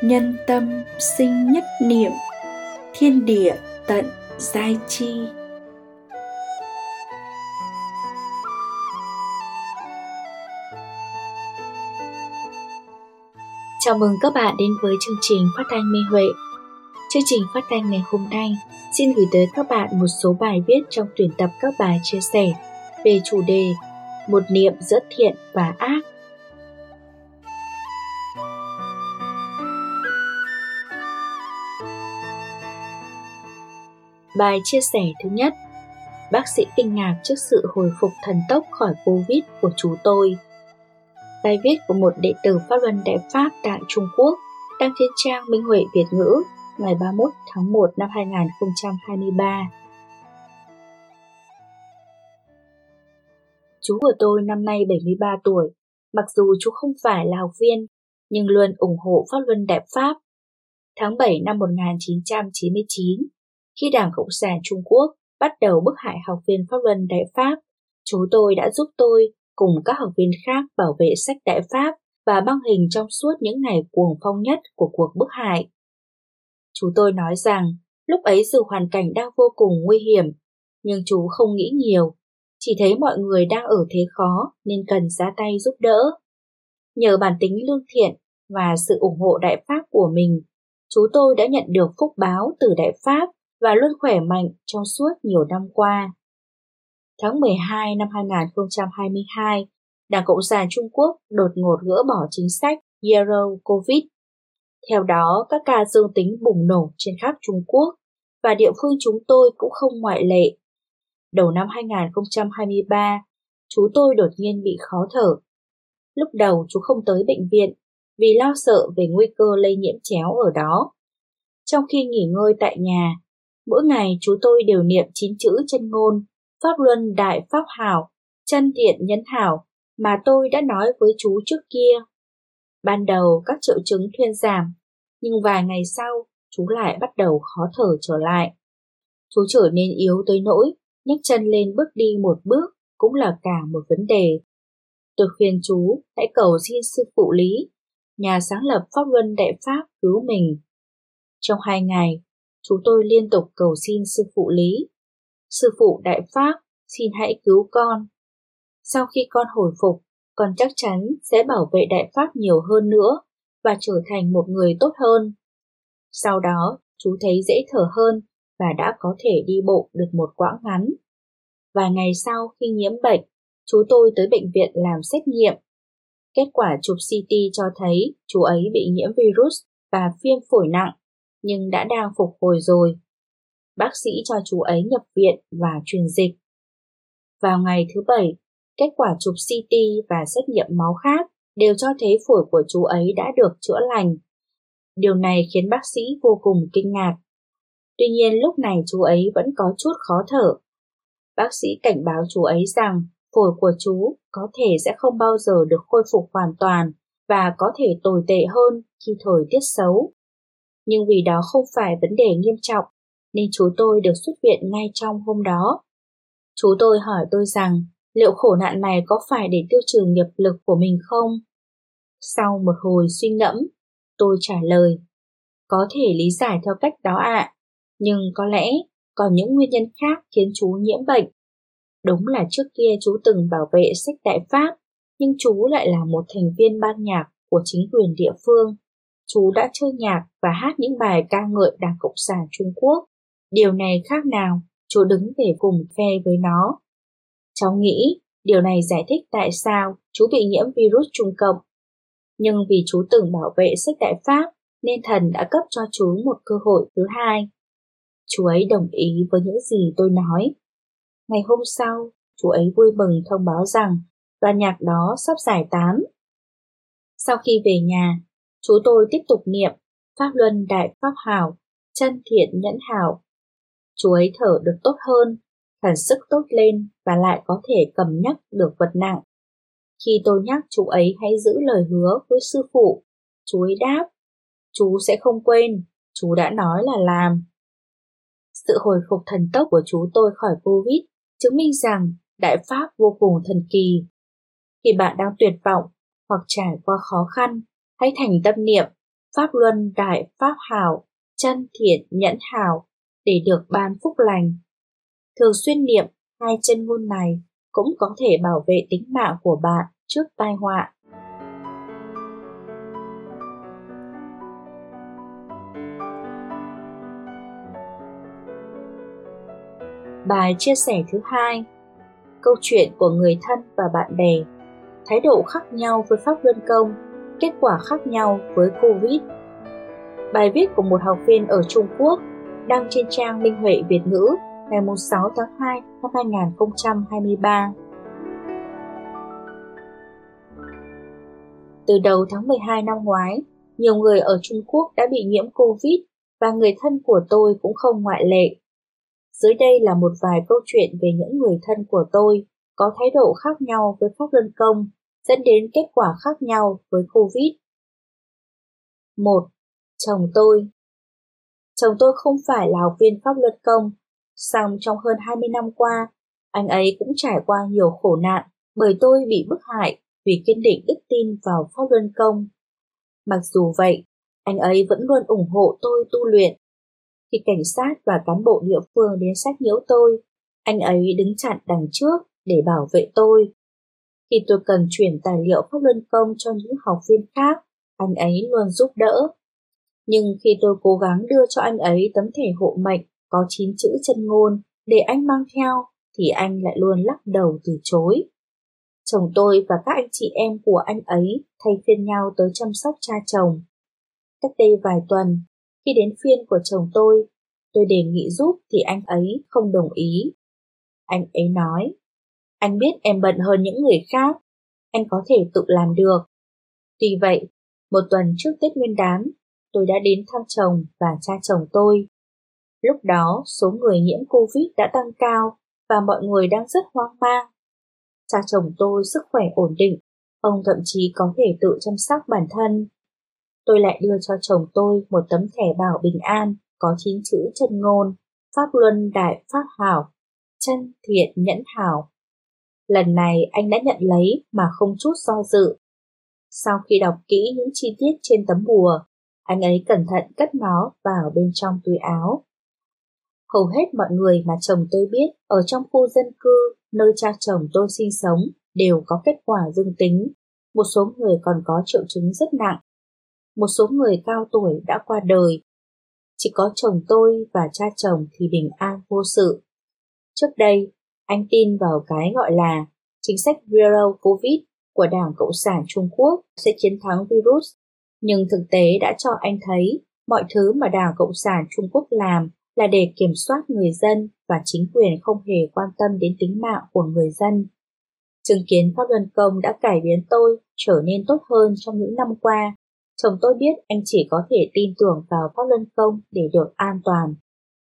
Nhân tâm sinh nhất niệm, thiên địa tận giai chi. Chào mừng các bạn đến với chương trình phát thanh Minh Huệ. Chương trình phát thanh ngày hôm nay xin gửi tới các bạn một số bài viết trong tuyển tập các bài chia sẻ về chủ đề một niệm giữa thiện và ác. Bài chia sẻ thứ nhất: bác sĩ kinh ngạc trước sự hồi phục thần tốc khỏi Covid của chú tôi. Bài viết của một đệ tử Pháp Luân Đại Pháp tại Trung Quốc đăng trên trang Minh Huệ Việt ngữ ngày 31 tháng 1 năm 2023. Chú của tôi năm nay 73 tuổi, mặc dù chú không phải là học viên, nhưng luôn ủng hộ Pháp Luân Đại Pháp. Tháng 7 năm 1999, khi Đảng Cộng sản Trung Quốc bắt đầu bức hại học viên Pháp Luân Đại Pháp, chú tôi đã giúp tôi cùng các học viên khác bảo vệ sách Đại Pháp và băng hình trong suốt những ngày cuồng phong nhất của cuộc bức hại. Chú tôi nói rằng lúc ấy dù hoàn cảnh đang vô cùng nguy hiểm, nhưng chú không nghĩ nhiều, chỉ thấy mọi người đang ở thế khó nên cần ra tay giúp đỡ. Nhờ bản tính lương thiện và sự ủng hộ Đại Pháp của mình, chú tôi đã nhận được phúc báo từ Đại Pháp và luôn khỏe mạnh trong suốt nhiều năm qua. Tháng 12 năm 2022, Đảng Cộng sản Trung Quốc đột ngột gỡ bỏ chính sách Zero Covid. Theo đó, các ca dương tính bùng nổ trên khắp Trung Quốc và địa phương chúng tôi cũng không ngoại lệ. Đầu năm 2023, chú tôi đột nhiên bị khó thở. Lúc đầu chú không tới bệnh viện vì lo sợ về nguy cơ lây nhiễm chéo ở đó. Trong khi nghỉ ngơi tại nhà, mỗi ngày chú tôi đều niệm 9 chữ chân ngôn Pháp Luân Đại Pháp Hảo, chân thiện nhân hảo mà tôi đã nói với chú trước kia. Ban đầu các triệu chứng thuyên giảm, nhưng vài ngày sau chú lại bắt đầu khó thở trở lại. Chú trở nên yếu tới nỗi nhấc chân lên bước đi một bước cũng là cả một vấn đề. Tôi khuyên chú hãy cầu xin sư phụ Lý, nhà sáng lập Pháp Luân Đại Pháp, cứu mình. Trong 2 ngày, chú tôi liên tục cầu xin sư phụ Lý: sư phụ Đại Pháp, xin hãy cứu con. Sau khi con hồi phục, con chắc chắn sẽ bảo vệ Đại Pháp nhiều hơn nữa và trở thành một người tốt hơn. Sau đó, chú thấy dễ thở hơn và đã có thể đi bộ được một quãng ngắn. Vài ngày sau khi nhiễm bệnh, chú tôi tới bệnh viện làm xét nghiệm. Kết quả chụp CT cho thấy chú ấy bị nhiễm virus và viêm phổi nặng, nhưng đã đang phục hồi rồi. Bác sĩ cho chú ấy nhập viện và truyền dịch. Vào ngày thứ 7, kết quả chụp CT và xét nghiệm máu khác đều cho thấy phổi của chú ấy đã được chữa lành. Điều này khiến bác sĩ vô cùng kinh ngạc. Tuy nhiên lúc này chú ấy vẫn có chút khó thở. Bác sĩ cảnh báo chú ấy rằng phổi của chú có thể sẽ không bao giờ được khôi phục hoàn toàn và có thể tồi tệ hơn khi thời tiết xấu. Nhưng vì đó không phải vấn đề nghiêm trọng, nên chú tôi được xuất viện ngay trong hôm đó. Chú tôi hỏi tôi rằng liệu khổ nạn này có phải để tiêu trừ nghiệp lực của mình không? Sau một hồi suy ngẫm, tôi trả lời: có thể lý giải theo cách đó ạ, nhưng có lẽ còn những nguyên nhân khác khiến chú nhiễm bệnh. Đúng là trước kia chú từng bảo vệ sách Đại Pháp, nhưng chú lại là một thành viên ban nhạc của chính quyền địa phương. Chú đã chơi nhạc và hát những bài ca ngợi Đảng Cộng sản Trung Quốc. Điều này khác nào chú đứng về cùng phe với nó. Cháu nghĩ điều này giải thích tại sao chú bị nhiễm virus Trung Cộng. Nhưng vì chú từng bảo vệ sách Đại Pháp nên thần đã cấp cho chú một cơ hội thứ hai. Chú ấy đồng ý với những gì tôi nói. Ngày hôm sau, chú ấy vui mừng thông báo rằng đoàn nhạc đó sắp giải tán. Sau khi về nhà, chú tôi tiếp tục niệm Pháp Luân Đại Pháp Hảo, chân thiện nhẫn hảo. Chú ấy thở được tốt hơn, thần sức tốt lên và lại có thể cầm nhắc được vật nặng. Khi tôi nhắc chú ấy hãy giữ lời hứa với sư phụ, chú ấy đáp: chú sẽ không quên, chú đã nói là làm. Sự hồi phục thần tốc của chú tôi khỏi Covid chứng minh rằng Đại Pháp vô cùng thần kỳ. Khi bạn đang tuyệt vọng hoặc trải qua khó khăn, hãy thành tâm niệm Pháp luân đại pháp hảo, chân thiện nhẫn hảo, để được ban phúc lành. Thường xuyên niệm hai chân ngôn này cũng có thể bảo vệ tính mạng của bạn trước tai họa. Bài chia sẻ thứ 2. Câu chuyện của người thân và bạn bè. Thái độ khác nhau với Pháp Luân Công, kết quả khác nhau với Covid. Bài viết của một học viên ở Trung Quốc đăng trên trang Minh Huệ Việt ngữ ngày 6 tháng 2 năm 2023. Từ đầu tháng 12 năm ngoái, nhiều người ở Trung Quốc đã bị nhiễm Covid và người thân của tôi cũng không ngoại lệ. Dưới đây là một vài câu chuyện về những người thân của tôi có thái độ khác nhau với Pháp Luân Công, dẫn đến kết quả khác nhau với Covid. 1. Chồng tôi. Chồng tôi không phải là học viên Pháp Luân Công, song trong hơn 20 năm qua, anh ấy cũng trải qua nhiều khổ nạn bởi tôi bị bức hại vì kiên định đức tin vào Pháp Luân Công. Mặc dù vậy, anh ấy vẫn luôn ủng hộ tôi tu luyện. Khi cảnh sát và cán bộ địa phương đến sách nhiễu tôi, anh ấy đứng chặn đằng trước để bảo vệ tôi. Khi tôi cần chuyển tài liệu Pháp Luân Công cho những học viên khác, anh ấy luôn giúp đỡ. Nhưng khi tôi cố gắng đưa cho anh ấy tấm thẻ hộ mệnh có 9 chữ chân ngôn để anh mang theo, thì anh lại luôn lắc đầu từ chối. Chồng tôi và các anh chị em của anh ấy thay phiên nhau tới chăm sóc cha chồng. Cách đây vài tuần, khi đến phiên của chồng tôi đề nghị giúp thì anh ấy không đồng ý. Anh ấy nói, anh biết em bận hơn những người khác, anh có thể tự làm được. Tuy vậy, một tuần trước Tết Nguyên đán, tôi đã đến thăm chồng và cha chồng tôi. Lúc đó, số người nhiễm Covid đã tăng cao và mọi người đang rất hoang mang. Cha chồng tôi sức khỏe ổn định, ông thậm chí có thể tự chăm sóc bản thân. Tôi lại đưa cho chồng tôi một tấm thẻ bảo bình an có 9 chữ chân ngôn, Pháp Luân đại pháp hảo, chân thiện nhẫn hảo. Lần này anh đã nhận lấy mà không chút do dự. Sau khi đọc kỹ những chi tiết trên tấm bùa, anh ấy cẩn thận cất nó vào bên trong túi áo. Hầu hết mọi người mà chồng tôi biết ở trong khu dân cư nơi cha chồng tôi sinh sống đều có kết quả dương tính. Một số người còn có triệu chứng rất nặng. Một số người cao tuổi đã qua đời. Chỉ có chồng tôi và cha chồng thì bình an vô sự. Trước đây, anh tin vào cái gọi là chính sách Zero Covid của Đảng Cộng sản Trung Quốc sẽ chiến thắng virus. Nhưng thực tế đã cho anh thấy mọi thứ mà Đảng Cộng sản Trung Quốc làm là để kiểm soát người dân và chính quyền không hề quan tâm đến tính mạng của người dân. Chứng kiến Pháp Luân Công đã cải biến tôi trở nên tốt hơn trong những năm qua. Chồng tôi biết anh chỉ có thể tin tưởng vào Pháp Luân Công để được an toàn.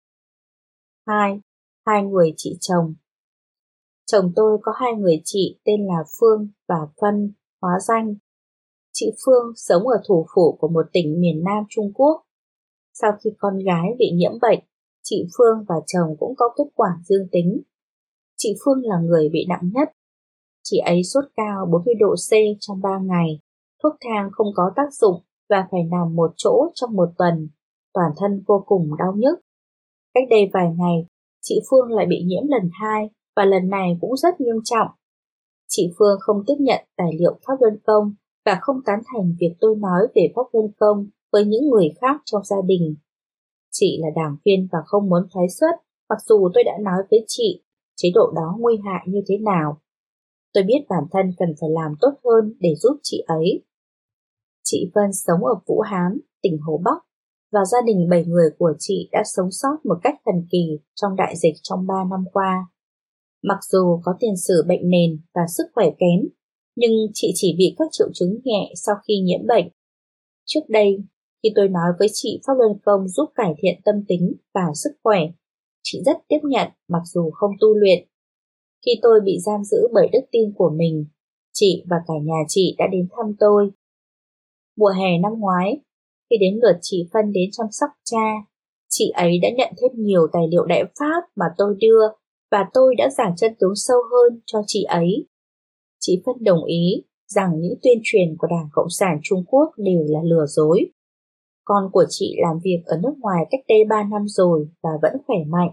2. Hai người chị chồng. Chồng tôi có hai người chị tên là Phương và Phân, hóa danh. Chị Phương sống ở thủ phủ của một tỉnh miền Nam Trung Quốc. Sau khi con gái bị nhiễm bệnh, chị Phương và chồng cũng có kết quả dương tính. Chị Phương là người bị nặng nhất. Chị ấy sốt cao 40 độ C trong 3 ngày, thuốc thang không có tác dụng và phải nằm một chỗ trong một tuần, toàn thân vô cùng đau nhức. Cách đây vài ngày, chị Phương lại bị nhiễm lần 2 và lần này cũng rất nghiêm trọng. Chị Phương không tiếp nhận tài liệu Pháp Luân Công và không tán thành việc tôi nói về Pháp Luân Công với những người khác trong gia đình. Chị là đảng viên và không muốn thoái xuất, mặc dù tôi đã nói với chị chế độ đó nguy hại như thế nào. Tôi biết bản thân cần phải làm tốt hơn để giúp chị ấy. Chị Vân sống ở Vũ Hán, tỉnh Hồ Bắc, và gia đình 7 người của chị đã sống sót một cách thần kỳ trong đại dịch trong 3 năm qua. Mặc dù có tiền sử bệnh nền và sức khỏe kém, nhưng chị chỉ bị các triệu chứng nhẹ sau khi nhiễm bệnh. Trước đây, khi tôi nói với chị Pháp Luân Công giúp cải thiện tâm tính và sức khỏe, chị rất tiếp nhận mặc dù không tu luyện. Khi tôi bị giam giữ bởi đức tin của mình, chị và cả nhà chị đã đến thăm tôi. Mùa hè năm ngoái, khi đến lượt chị Phân đến chăm sóc cha, chị ấy đã nhận thêm nhiều tài liệu đại pháp mà tôi đưa và tôi đã giảng chân tướng sâu hơn cho chị ấy. Chị Phân đồng ý rằng những tuyên truyền của Đảng Cộng sản Trung Quốc đều là lừa dối. Con của chị làm việc ở nước ngoài cách đây 3 năm rồi và vẫn khỏe mạnh.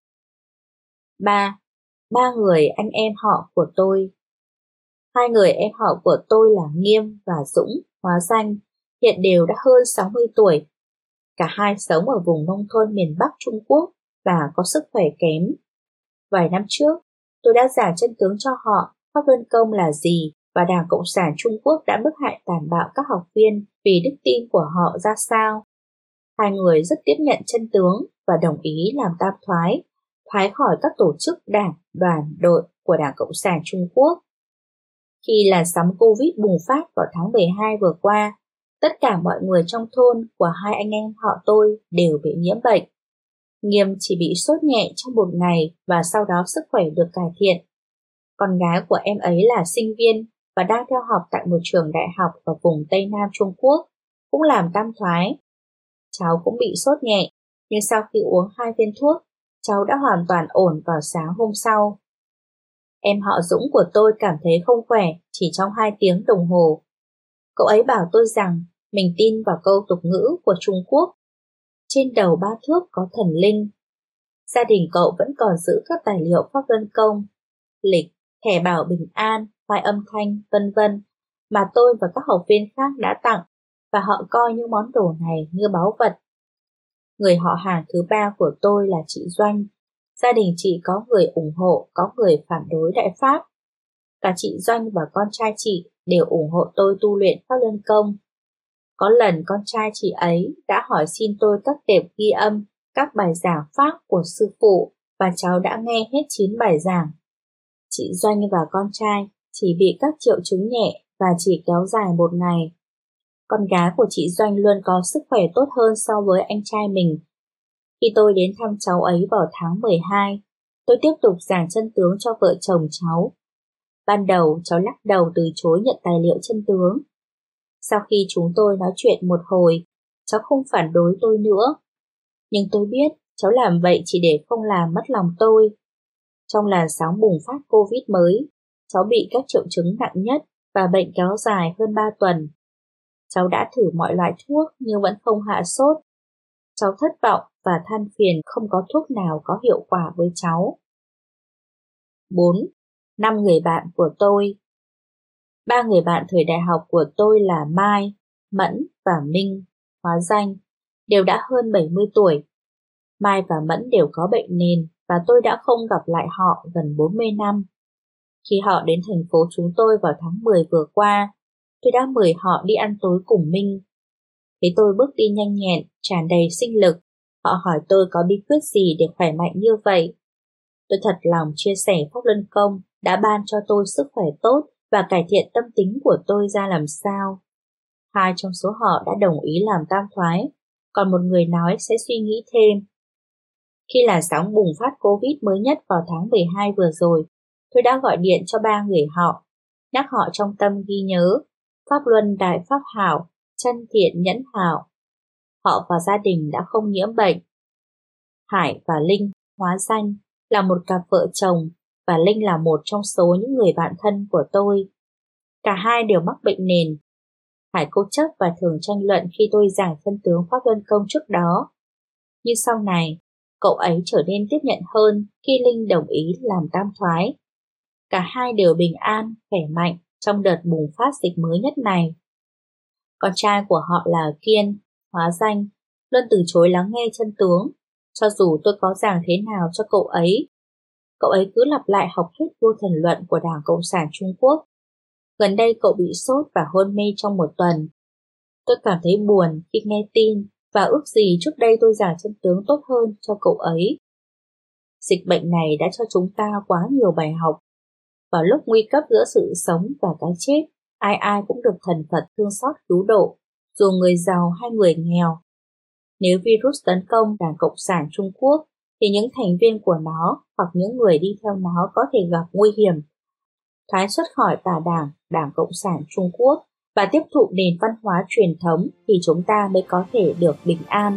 3. Ba người anh em họ của tôi. 2 người em họ của tôi là Nghiêm và Dũng, hóa danh, hiện đều đã hơn 60 tuổi. Cả hai sống ở vùng nông thôn miền Bắc Trung Quốc và có sức khỏe kém. Vài năm trước, tôi đã giảng chân tướng cho họ Pháp Luân Công là gì và Đảng Cộng sản Trung Quốc đã bức hại tàn bạo các học viên vì đức tin của họ ra sao. Hai người rất tiếp nhận chân tướng và đồng ý làm tam thoái khỏi các tổ chức đảng, đoàn, đội của Đảng Cộng sản Trung Quốc. Khi làn sóng Covid bùng phát vào tháng 12 vừa qua, tất cả mọi người trong thôn của hai anh em họ tôi đều bị nhiễm bệnh. Nghiêm chỉ bị sốt nhẹ trong một ngày và sau đó sức khỏe được cải thiện. Con gái của em ấy là sinh viên và đang theo học tại một trường đại học ở vùng Tây Nam Trung Quốc, cũng làm tam thoái. Cháu cũng bị sốt nhẹ, nhưng sau khi uống 2 viên thuốc, cháu đã hoàn toàn ổn vào sáng hôm sau. Em họ Dũng của tôi cảm thấy không khỏe chỉ trong 2 tiếng đồng hồ. Cậu ấy bảo tôi rằng mình tin vào câu tục ngữ của Trung Quốc. Trên đầu 3 thước có thần linh. Gia đình cậu vẫn còn giữ các tài liệu Pháp Luân Công, lịch, thẻ bảo bình an, file âm thanh, vân vân mà tôi và các học viên khác đã tặng và họ coi những món đồ này như báu vật. Người họ hàng thứ 3 của tôi là chị Doanh. Gia đình chị có người ủng hộ, có người phản đối Đại Pháp. Cả chị Doanh và con trai chị đều ủng hộ tôi tu luyện Pháp Luân Công. Có lần con trai chị ấy đã hỏi xin tôi các tệp ghi âm các bài giảng Pháp của sư phụ và cháu đã nghe hết 9 bài giảng. Chị Doanh và con trai chỉ bị các triệu chứng nhẹ và chỉ kéo dài một ngày. Con gái của chị Doanh luôn có sức khỏe tốt hơn so với anh trai mình. Khi tôi đến thăm cháu ấy vào tháng 12, tôi tiếp tục giảng chân tướng cho vợ chồng cháu. Ban đầu cháu lắc đầu từ chối nhận tài liệu chân tướng. Sau khi chúng tôi nói chuyện một hồi, cháu không phản đối tôi nữa. Nhưng tôi biết cháu làm vậy chỉ để không làm mất lòng tôi. Trong làn sóng bùng phát Covid mới, cháu bị các triệu chứng nặng nhất và bệnh kéo dài hơn 3 tuần. Cháu đã thử mọi loại thuốc nhưng vẫn không hạ sốt. Cháu thất vọng và than phiền không có thuốc nào có hiệu quả với cháu. 4. 5 người bạn của tôi. 3 người bạn thời đại học của tôi là Mai, Mẫn và Minh, hóa danh, đều đã hơn 70 tuổi. Mai và Mẫn đều có bệnh nền và tôi đã không gặp lại họ gần 40 năm. Khi họ đến thành phố chúng tôi vào tháng 10 vừa qua, tôi đã mời họ đi ăn tối cùng Minh. Thấy tôi bước đi nhanh nhẹn, tràn đầy sinh lực, họ hỏi tôi có bí quyết gì để khỏe mạnh như vậy. Tôi thật lòng chia sẻ Pháp Luân Công đã ban cho tôi sức khỏe tốt và cải thiện tâm tính của tôi ra làm sao. 2 trong số họ đã đồng ý làm tam thoái, còn một người nói sẽ suy nghĩ thêm. Khi làn sóng bùng phát Covid mới nhất vào tháng 12 vừa rồi, tôi đã gọi điện cho 3 người họ, nhắc họ trong tâm ghi nhớ Pháp Luân Đại Pháp Hảo, Chân Thiện Nhẫn Hảo. Họ và gia đình đã không nhiễm bệnh. Hải và Linh, hóa danh, là một cặp vợ chồng và Linh là một trong số những người bạn thân của tôi. Cả hai đều mắc bệnh nền. Hải cố chấp và thường tranh luận khi tôi giảng chân tướng Pháp Luân Công trước đó. Nhưng sau này, cậu ấy trở nên tiếp nhận hơn khi Linh đồng ý làm tam thoái. Cả hai đều bình an, khỏe mạnh trong đợt bùng phát dịch mới nhất này. Con trai của họ là Kiên, hóa danh, luôn từ chối lắng nghe chân tướng, cho dù tôi có giảng thế nào cho cậu ấy. Cậu ấy cứ lặp lại học thuyết vô thần luận của Đảng Cộng sản Trung Quốc. Gần đây cậu bị sốt và hôn mê trong 1 tuần. Tôi cảm thấy buồn khi nghe tin và ước gì trước đây tôi giảng chân tướng tốt hơn cho cậu ấy. Dịch bệnh này đã cho chúng ta quá nhiều bài học. Vào lúc nguy cấp giữa sự sống và cái chết, ai ai cũng được thần Phật thương xót cứu độ, dù người giàu hay người nghèo. Nếu virus tấn công Đảng Cộng sản Trung Quốc, thì những thành viên của nó hoặc những người đi theo nó có thể gặp nguy hiểm. Thoái xuất khỏi tà đảng, Đảng Cộng sản Trung Quốc và tiếp thụ nền văn hóa truyền thống thì chúng ta mới có thể được bình an.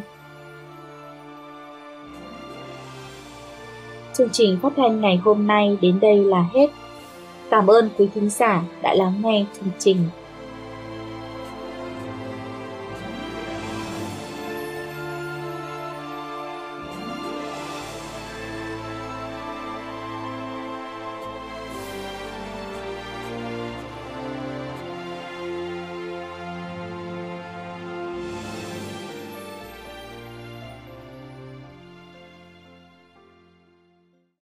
Chương trình phát thanh ngày hôm nay đến đây là hết. Cảm ơn quý thính giả đã lắng nghe chương trình.